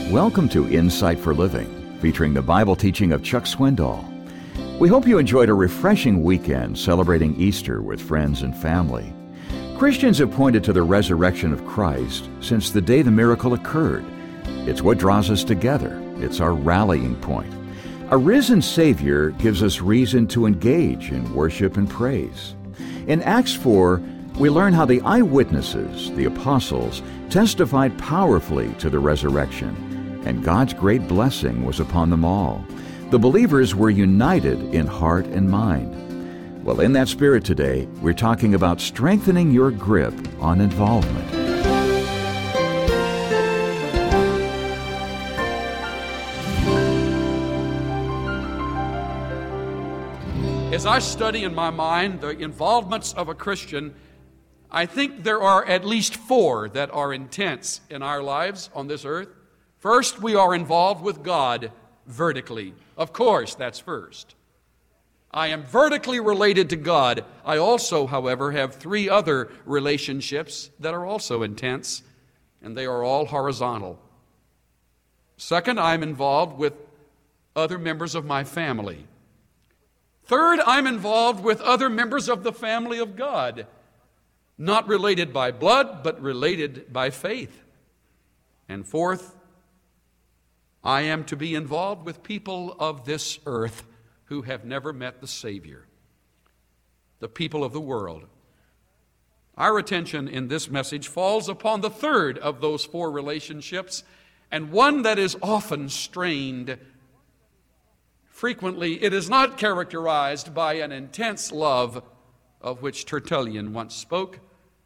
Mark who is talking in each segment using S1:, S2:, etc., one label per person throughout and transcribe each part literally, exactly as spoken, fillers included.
S1: Welcome to Insight for Living, featuring the Bible teaching of Chuck Swindoll. We hope you enjoyed a refreshing weekend celebrating Easter with friends and family. Christians have pointed to the resurrection of Christ since the day the miracle occurred. It's what draws us together. It's our rallying point. A risen Savior gives us reason to engage in worship and praise. In Acts four, we learn how the eyewitnesses, the apostles, testified powerfully to the resurrection, and God's great blessing was upon them all. The believers were united in heart and mind. Well, in that spirit today, we're talking about strengthening your grip on involvement.
S2: As I study in my mind the involvements of a Christian, I think there are at least four that are intense in our lives on this earth. First, we are involved with God vertically. Of course, that's first. I am vertically related to God. I also, however, have three other relationships that are also intense, and they are all horizontal. Second, I'm involved with other members of my family. Third, I'm involved with other members of the family of God, not related by blood, but related by faith. And fourth, I am to be involved with people of this earth who have never met the Savior, the people of the world. Our attention in this message falls upon the third of those four relationships, and one that is often strained. Frequently, it is not characterized by an intense love of which Tertullian once spoke,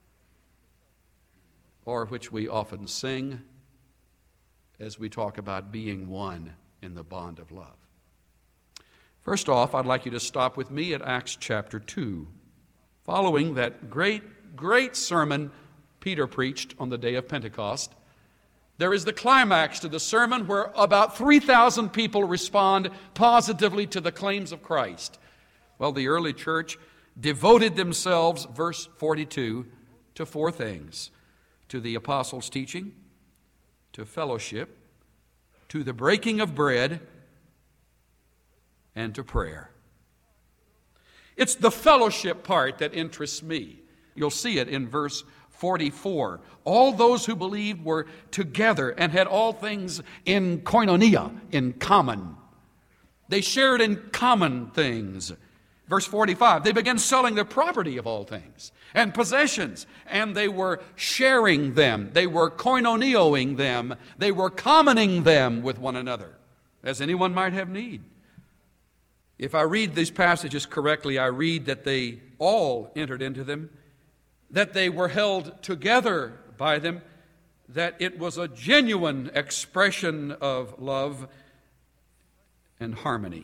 S2: or which we often sing as we talk about being one in the bond of love. First off, I'd like you to stop with me at Acts chapter two, following that great, great sermon Peter preached on the day of Pentecost. There is the climax to the sermon where about three thousand people respond positively to the claims of Christ. Well, the early church devoted themselves, verse forty-two, to four things: to the apostles' teaching, to fellowship, to the breaking of bread, and to prayer. It's the fellowship part that interests me. You'll see it in verse forty-four. All those who believed were together and had all things in koinonia, in common. They shared in common things. Verse forty-five, they began selling their property of all things and possessions, and they were sharing them. They were koinonioing them. They were commoning them with one another, as anyone might have need. If I read these passages correctly, I read that they all entered into them, that they were held together by them, that it was a genuine expression of love and harmony.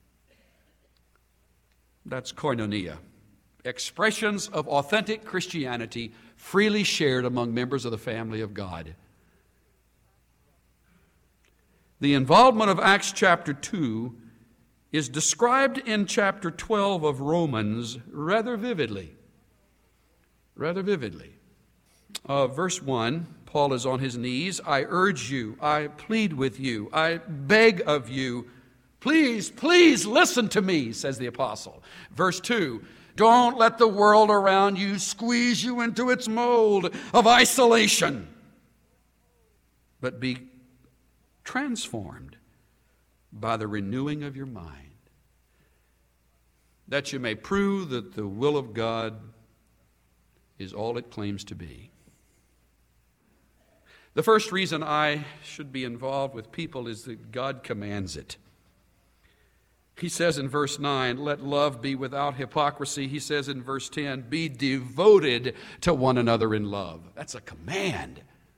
S2: That's koinonia. Expressions of authentic Christianity freely shared among members of the family of God. The involvement of Acts chapter two is described in chapter twelve of Romans rather vividly. Rather vividly. Uh, verse one, Paul is on his knees. I urge you, I plead with you, I beg of you, please, please listen to me, says the apostle. Verse two, don't let the world around you squeeze you into its mold of isolation, but be transformed by the renewing of your mind, that you may prove that the will of God is all it claims to be. The first reason I should be involved with people is that God commands it. He says in verse nine, let love be without hypocrisy. He says in verse ten, be devoted to one another in love. That's a command.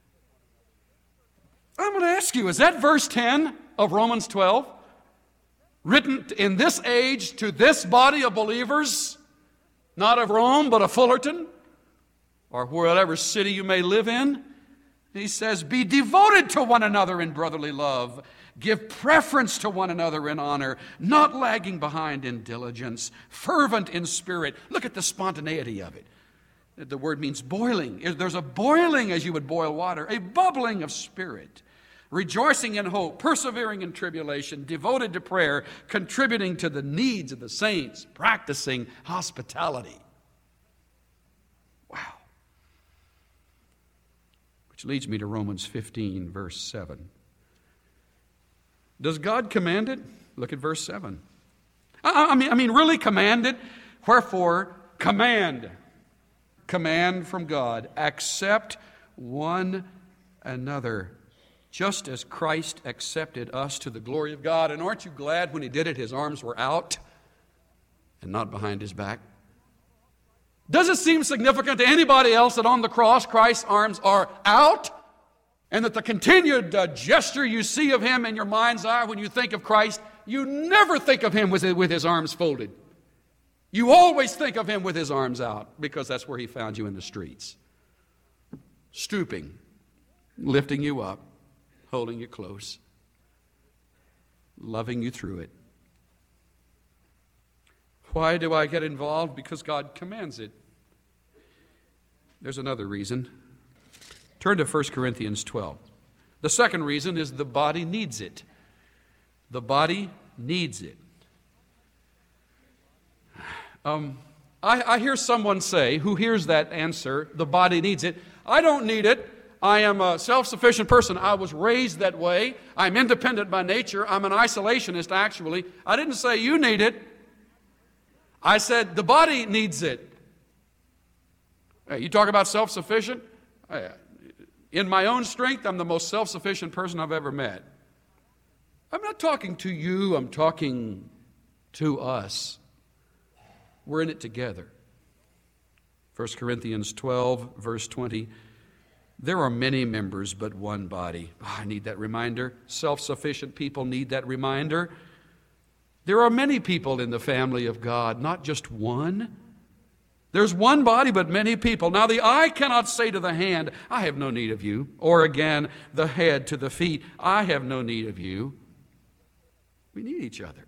S2: I'm going to ask you, is that verse ten of Romans twelve written in this age to this body of believers, not of Rome, but of Fullerton, or whatever city you may live in? He says, be devoted to one another in brotherly love. Give preference to one another in honor, not lagging behind in diligence, fervent in spirit. Look at the spontaneity of it. The word means boiling. There's a boiling as you would boil water, a bubbling of spirit. rejoicing in hope, persevering in tribulation, devoted to prayer, contributing to the needs of the saints, practicing hospitality. Wow. Which leads me to Romans fifteen, verse seven. Does God command it? Look at verse seven. I, I mean, I mean, really command it? Wherefore, command. Command from God. Accept one another, just as Christ accepted us to the glory of God. And aren't you glad when he did it, his arms were out and not behind his back? Does it seem significant to anybody else that on the cross Christ's arms are out? And that the continued uh, gesture you see of him in your mind's eye when you think of Christ, you never think of him with, with his arms folded. You always think of him with his arms out, because that's where he found you in the streets. Stooping, lifting you up, holding you close, loving you through it. Why do I get involved? Because God commands it. There's another reason. Turn to First Corinthians twelve. The second reason is the body needs it. The body needs it. Um, I, I hear someone say, who hears that answer, the body needs it. I don't need it. I am a self-sufficient person. I was raised that way. I'm independent by nature. I'm an isolationist, actually. I didn't say you need it. I said the body needs it. Hey, you talk about self-sufficient? In my own strength, I'm the most self-sufficient person I've ever met. I'm not talking to you. I'm talking to us. We're in it together. First Corinthians twelve, verse twenty. There are many members, but one body. Oh, I need that reminder. Self-sufficient people need that reminder. There are many people in the family of God, not just one. There's one body, but many people. Now the eye cannot say to the hand, I have no need of you. Or again, the head to the feet, I have no need of you. We need each other.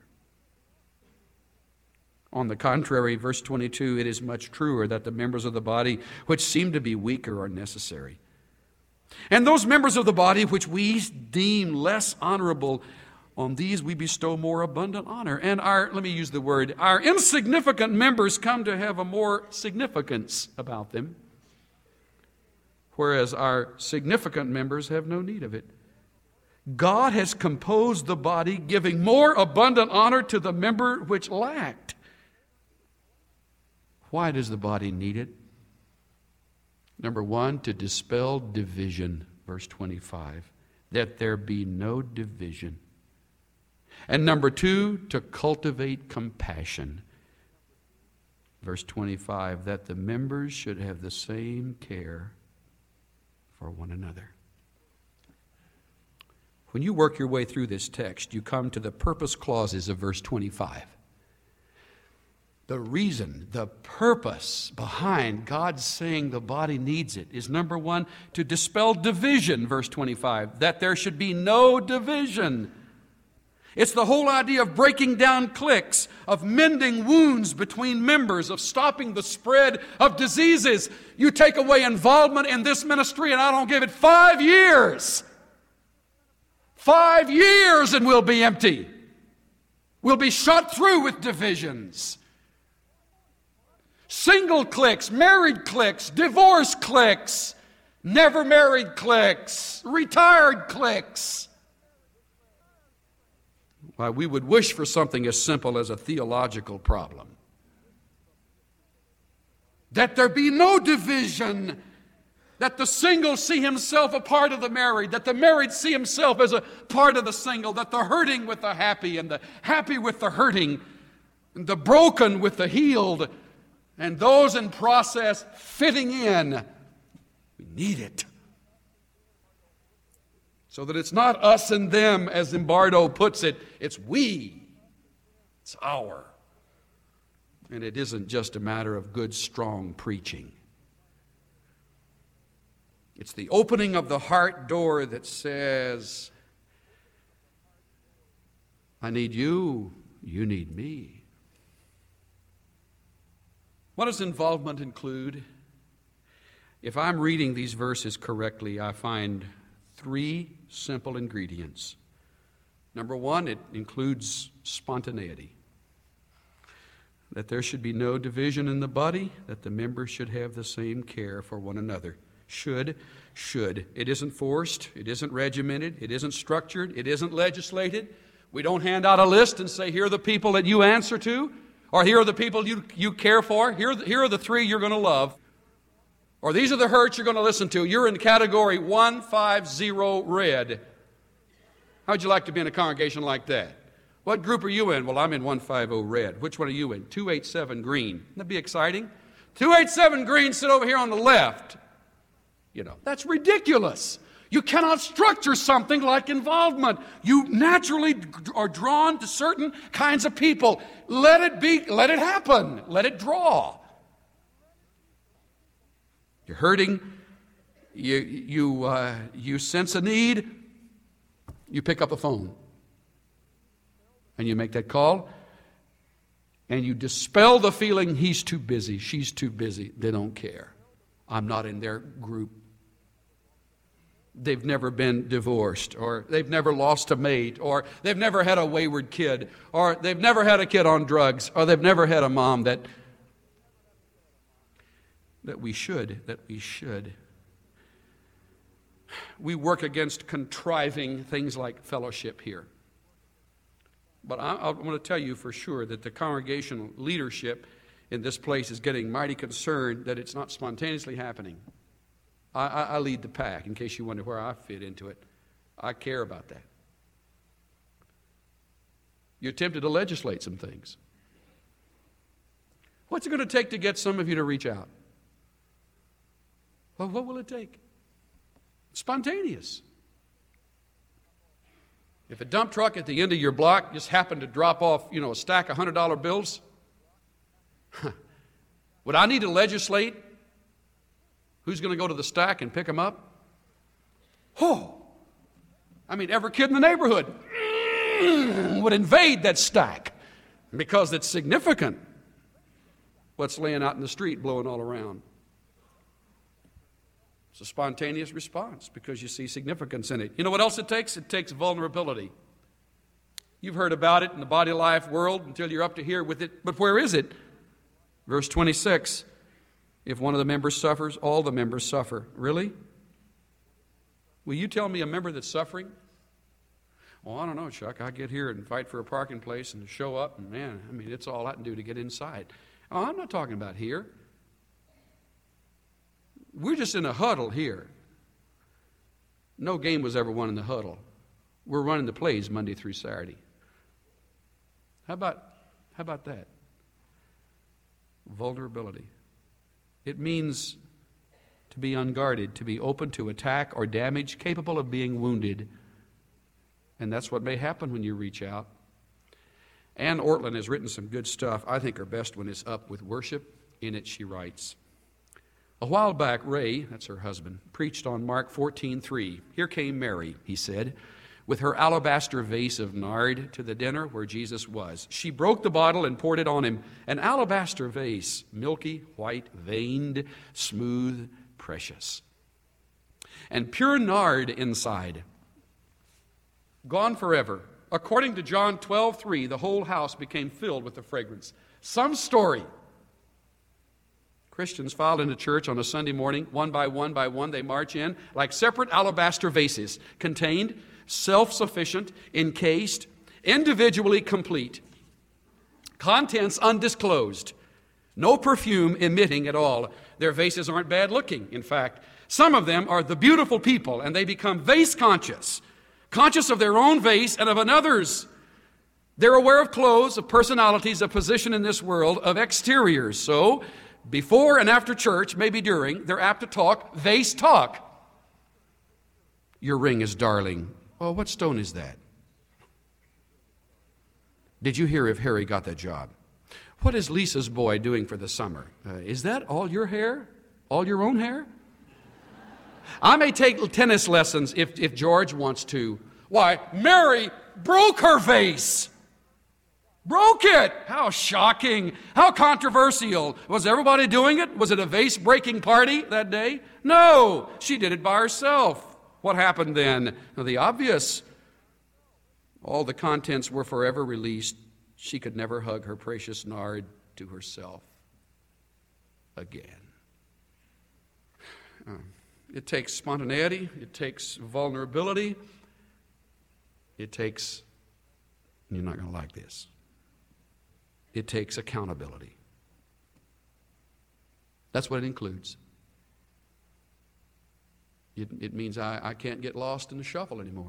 S2: On the contrary, verse twenty-two, it is much truer that the members of the body which seem to be weaker are necessary. And those members of the body which we deem less honorable, on these we bestow more abundant honor. And our, let me use the word, our insignificant members come to have a more significance about them, whereas our significant members have no need of it. God has composed the body, giving more abundant honor to the member which lacked. Why does the body need it? Number one, to dispel division, verse twenty-five, that there be no division. And number two, to cultivate compassion, verse twenty-five, that the members should have the same care for one another. When you work your way through this text, you come to the purpose clauses of verse twenty-five. The reason, the purpose behind God saying the body needs it is, number one, to dispel division, verse twenty-five, that there should be no division. It's the whole idea of breaking down cliques, of mending wounds between members, of stopping the spread of diseases. You take away involvement in this ministry and I don't give it five years. Five years and we'll be empty. We'll be shot through with divisions. Single cliques, married cliques, divorced cliques, never married cliques, retired cliques. Why, we would wish for something as simple as a theological problem. That there be no division, that the single see himself a part of the married, that the married see himself as a part of the single, that the hurting with the happy, and the happy with the hurting, and the broken with the healed, and those in process fitting in. We need it. So that it's not us and them, as Zimbardo puts it, it's we. It's our. And it isn't just a matter of good, strong preaching. It's the opening of the heart door that says, I need you, you need me. What does involvement include? If I'm reading these verses correctly, I find three simple ingredients. Number one, it includes spontaneity. That there should be no division in the body, that the members should have the same care for one another. Should, should. It isn't forced, it isn't regimented, it isn't structured, it isn't legislated. We don't hand out a list and say, here are the people that you answer to, or here are the people you, you care for, here are, the, here are the three you're going to love, or these are the hurts you're going to listen to. You're in category one five zero red. How would you like to be in a congregation like that? What group are you in? Well, I'm in one five zero red. Which one are you in? two eighty-seven green. Wouldn't that be exciting? two eighty-seven green, sit over here on the left. You know, that's ridiculous. You cannot structure something like involvement. You naturally are drawn to certain kinds of people. Let it be, let it happen. Let it draw. You're hurting. You, you, uh, you sense a need. You pick up the phone. And you make that call. And you dispel the feeling, he's too busy, she's too busy. They don't care. I'm not in their group. They've never been divorced, or they've never lost a mate, or they've never had a wayward kid, or they've never had a kid on drugs, or they've never had a mom that that we should, that we should. We work against contriving things like fellowship here. But I, I want to tell you for sure that the congregational leadership in this place is getting mighty concerned that it's not spontaneously happening. I, I, I lead the pack, in case you wonder where I fit into it. I care about that. You're tempted to legislate some things. What's it going to take to get some of you to reach out? Well, what will it take? It's spontaneous. If a dump truck at the end of your block just happened to drop off, you know, a stack of one hundred dollar bills, would I need to legislate who's going to go to the stack and pick them up? Oh, I mean, every kid in the neighborhood would invade that stack because it's significant what's laying out in the street, blowing all around. It's a spontaneous response because you see significance in it. You know what else it takes? It takes vulnerability. You've heard about it in the body life world until you're up to here with it. But where is it? Verse twenty-six, if one of the members suffers, all the members suffer. Really? Will you tell me a member that's suffering? Well, I don't know, Chuck. I get here and fight for a parking place and show up, and man, I mean, it's all I can do to get inside. Oh, I'm not talking about here. We're just in a huddle here. No game was ever won in the huddle. We're running the plays Monday through Saturday. How about, how about that? Vulnerability. It means to be unguarded, to be open to attack or damage, capable of being wounded. And that's what may happen when you reach out. Ann Ortlund has written some good stuff. I think her best one is Up with Worship. In it she writes, a while back, Ray, that's her husband, preached on Mark fourteen three. Here came Mary, he said, with her alabaster vase of nard to the dinner where Jesus was. She broke the bottle and poured it on him. An alabaster vase, milky, white, veined, smooth, precious. And pure nard inside. Gone forever. According to John twelve three, the whole house became filled with the fragrance. Some story. Christians filed into church on a Sunday morning, one by one by one, they march in like separate alabaster vases, contained, self-sufficient, encased, individually complete. Contents undisclosed. No perfume emitting at all. Their vases aren't bad looking. In fact, some of them are the beautiful people, and they become vase conscious, conscious of their own vase and of another's. They're aware of clothes, of personalities, of position in this world, of exteriors. So, before and after church, maybe during, they're apt to talk vase talk. Your ring is darling. Oh, what stone is that? Did you hear if Harry got that job? What is Lisa's boy doing for the summer? Uh, is that all your hair? All your own hair? I may take tennis lessons if, if George wants to. Why, Mary broke her vase. Broke it! How shocking. How controversial. Was everybody doing it? Was it a vase-breaking party that day? No, she did it by herself. What happened then? Well, the obvious. All the contents were forever released. She could never hug her precious nard to herself again. Uh, it takes spontaneity. It takes vulnerability. It takes, you're not going to like this, it takes accountability. That's what it includes. It, it means I, I can't get lost in the shuffle anymore.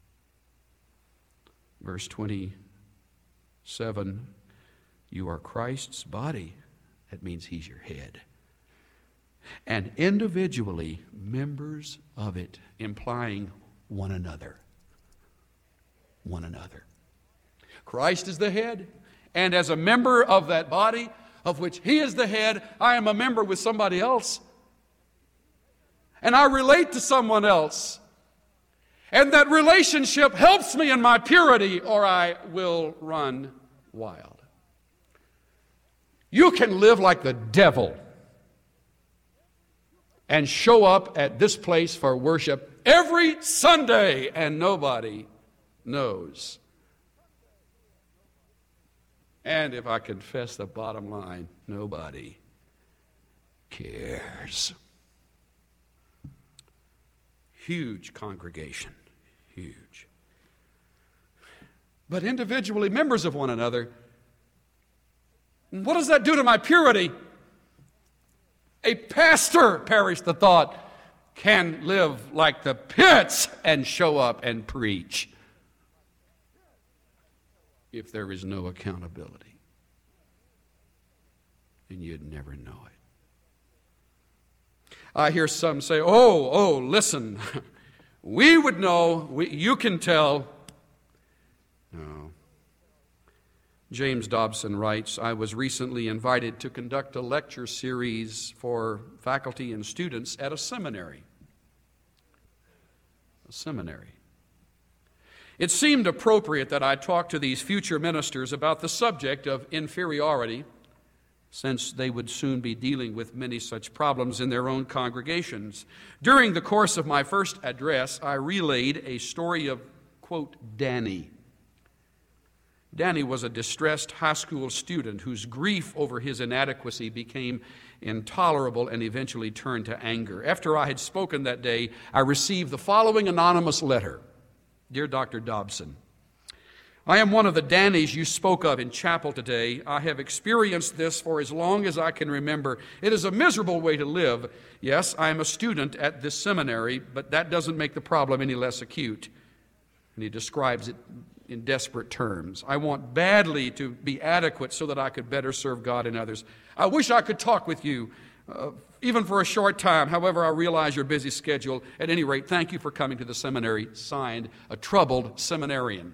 S2: Verse twenty-seven, you are Christ's body. That means he's your head. And individually members of it, implying one another. One another. Christ is the head, and as a member of that body, of which he is the head, I am a member with somebody else. And I relate to someone else. And that relationship helps me in my purity, or I will run wild. You can live like the devil and show up at this place for worship every Sunday, and nobody knows. And if I confess the bottom line, nobody cares. Huge congregation, huge. But individually members of one another, what does that do to my purity? A pastor, perish the thought, can live like the pits and show up and preach if there is no accountability. And you'd never know it. I hear some say, oh, oh, listen, we would know, we, you can tell. No. James Dobson writes, I was recently invited to conduct a lecture series for faculty and students at a seminary. A seminary. It seemed appropriate that I talk to these future ministers about the subject of inferiority, since they would soon be dealing with many such problems in their own congregations. During the course of my first address, I relayed a story of, quote, Danny. Danny was a distressed high school student whose grief over his inadequacy became intolerable and eventually turned to anger. After I had spoken that day, I received the following anonymous letter. Dear Doctor Dobson, I am one of the Dannys you spoke of in chapel today. I have experienced this for as long as I can remember. It is a miserable way to live. Yes, I am a student at this seminary, but that doesn't make the problem any less acute. And he describes it in desperate terms. I want badly to be adequate so that I could better serve God and others. I wish I could talk with you, uh, even for a short time. However, I realize your busy schedule. At any rate, thank you for coming to the seminary. Signed, a troubled seminarian.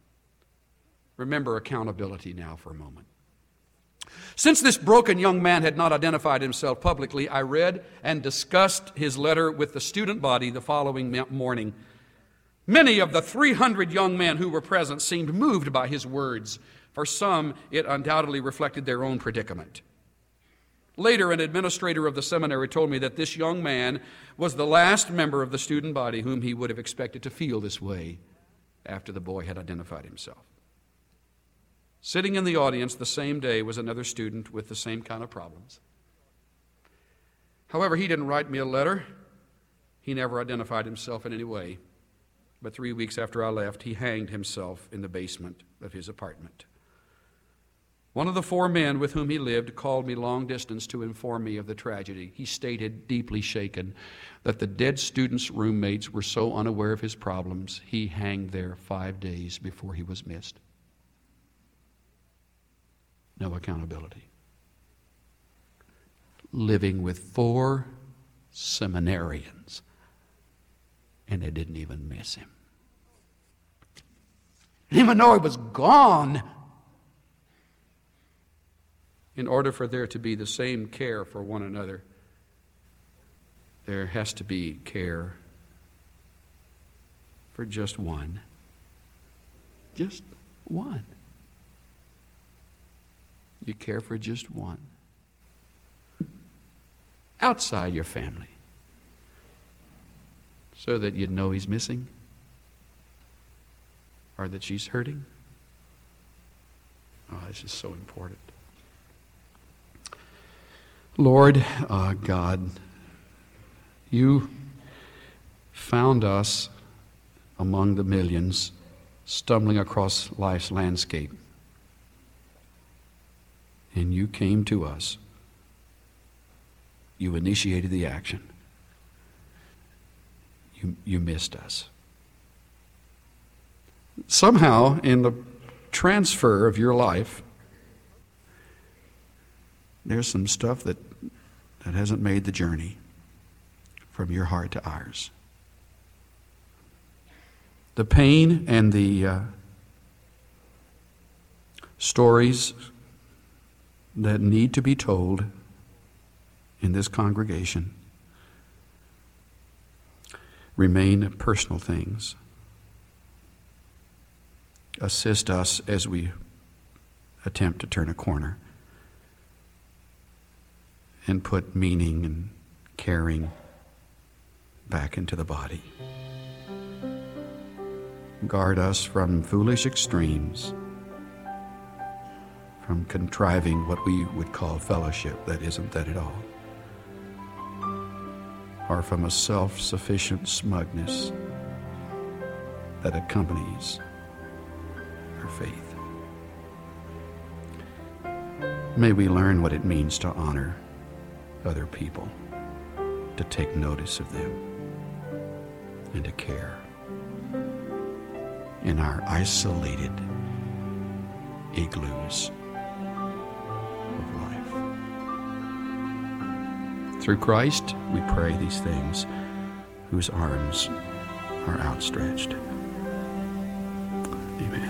S2: Remember accountability now for a moment. Since this broken young man had not identified himself publicly, I read and discussed his letter with the student body the following morning. Many of the three hundred young men who were present seemed moved by his words. For some, it undoubtedly reflected their own predicament. Later, an administrator of the seminary told me that this young man was the last member of the student body whom he would have expected to feel this way after the boy had identified himself. Sitting in the audience the same day was another student with the same kind of problems. However, he didn't write me a letter. He never identified himself in any way. But three weeks after I left, he hanged himself in the basement of his apartment. One of the four men with whom he lived called me long distance to inform me of the tragedy. He stated, deeply shaken, that the dead student's roommates were so unaware of his problems, he hanged there five days before he was missed. No accountability. Living with four seminarians, and they didn't even miss him. Didn't even know he was gone. In order for there to be the same care for one another, there has to be care for just one. Just one. You care for just one. Outside your family. so that you'd know he's missing or that she's hurting? Oh, this is so important. Lord uh, God, you found us among the millions stumbling across life's landscape. And you came to us. You initiated the action. You, you missed us. Somehow, in the transfer of your life, there's some stuff that, that hasn't made the journey from your heart to ours. The pain and the uh, stories that need to be told in this congregation remain personal things. Assist us as we attempt to turn a corner and put meaning and caring back into the body. Guard us from foolish extremes, from contriving what we would call fellowship that isn't that at all, or from a self-sufficient smugness that accompanies our faith. May we learn what it means to honor other people, to take notice of them, and to care in our isolated igloos of life. Through Christ, we pray these things, whose arms are outstretched. Amen.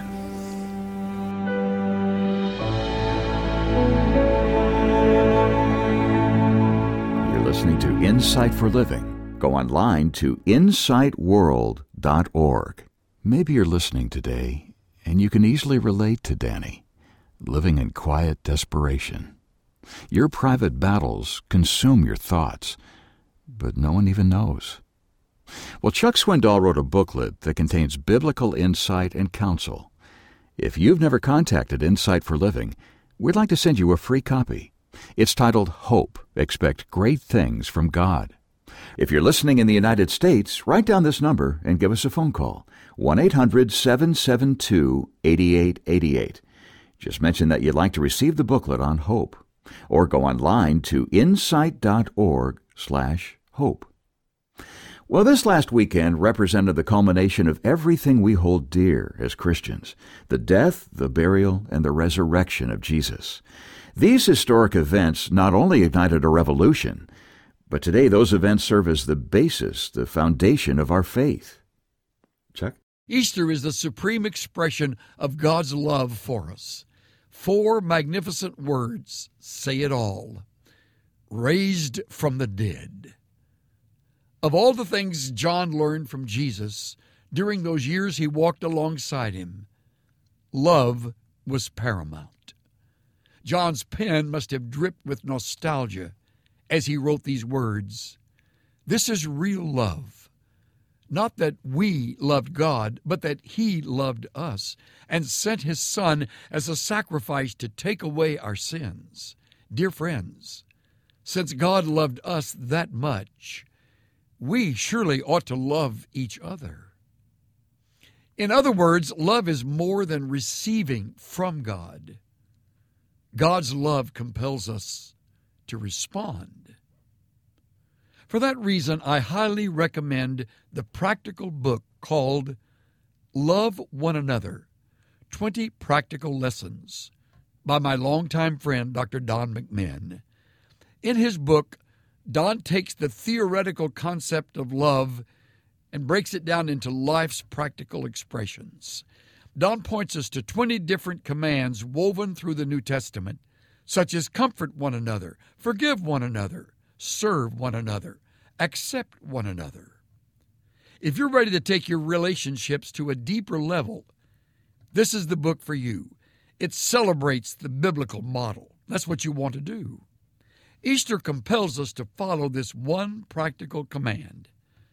S1: You're listening to Insight for Living. Go online to insight world dot org. Maybe you're listening today, and you can easily relate to Danny, living in quiet desperation. Your private battles consume your thoughts, but no one even knows. Well, Chuck Swindoll wrote a booklet that contains biblical insight and counsel. If you've never contacted Insight for Living, we'd like to send you a free copy. It's titled Hope, Expect Great Things from God. If you're listening in the United States, write down this number and give us a phone call, one eight hundred seven seven two eight eight eight eight. Just mention that you'd like to receive the booklet on hope, or go online to insight dot org slash hope. Well, this last weekend represented the culmination of everything we hold dear as Christians, the death, the burial, and the resurrection of Jesus. These historic events not only ignited a revolution, but today those events serve as the basis, the foundation of our faith. Chuck?
S3: Easter is the supreme expression of God's love for us. Four magnificent words say it all. Raised from the dead. Of all the things John learned from Jesus during those years he walked alongside him, love was paramount. John's pen must have dripped with nostalgia as he wrote these words. This is real love. Not that we loved God, but that He loved us and sent His Son as a sacrifice to take away our sins. Dear friends, since God loved us that much, we surely ought to love each other. In other words, love is more than receiving from God. God's love compels us to respond. For that reason, I highly recommend the practical book called Love One Another, twenty Practical Lessons by my longtime friend, Doctor Don McMahon. In his book, Don takes the theoretical concept of love and breaks it down into life's practical expressions. Don points us to twenty different commands woven through the New Testament, such as comfort one another, forgive one another, serve one another, accept one another. If you're ready to take your relationships to a deeper level, this is the book for you. It celebrates the biblical model. That's what you want to do. Easter compels us to follow this one practical command.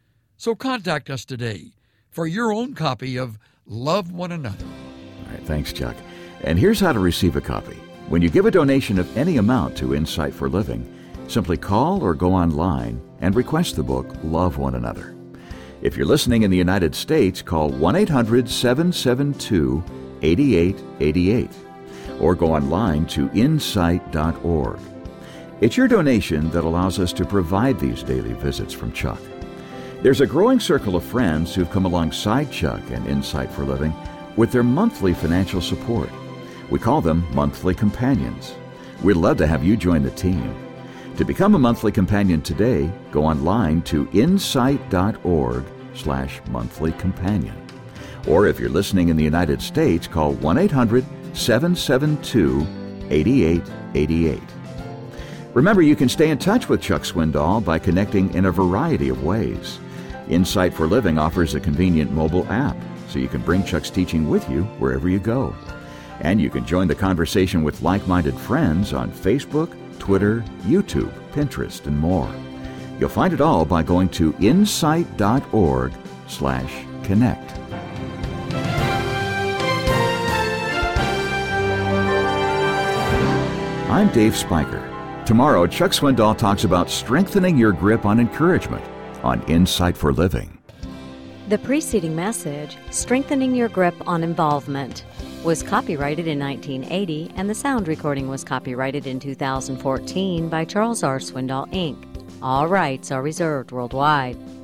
S3: So contact us today for your own copy of Love One Another.
S1: All right, thanks, Chuck. And here's how to receive a copy. When you give a donation of any amount to Insight for Living, simply call or go online and request the book Love One Another. If you're listening in the United States, call one eight hundred seven seven two eight eight eight eight or go online to insight dot org. It's your donation that allows us to provide these daily visits from Chuck. There's a growing circle of friends who've come alongside Chuck and Insight for Living with their monthly financial support. We call them monthly companions. We'd love to have you join the team. To become a monthly companion today, go online to insight dot org slash monthly companion. Or if you're listening in the United States, call one eight hundred seven seven two eight eight eight eight. Remember, you can stay in touch with Chuck Swindoll by connecting in a variety of ways. Insight for Living offers a convenient mobile app, so you can bring Chuck's teaching with you wherever you go. And you can join the conversation with like-minded friends on Facebook, Twitter, YouTube, Pinterest, and more. You'll find it all by going to insight dot org slash connect. I'm Dave Spiker. Tomorrow, Chuck Swindoll talks about strengthening your grip on encouragement on Insight for Living.
S4: The preceding message, Strengthening Your Grip on Involvement, was copyrighted in nineteen eighty, and the sound recording was copyrighted in two thousand fourteen by Charles R. Swindoll, Incorporated. All rights are reserved worldwide.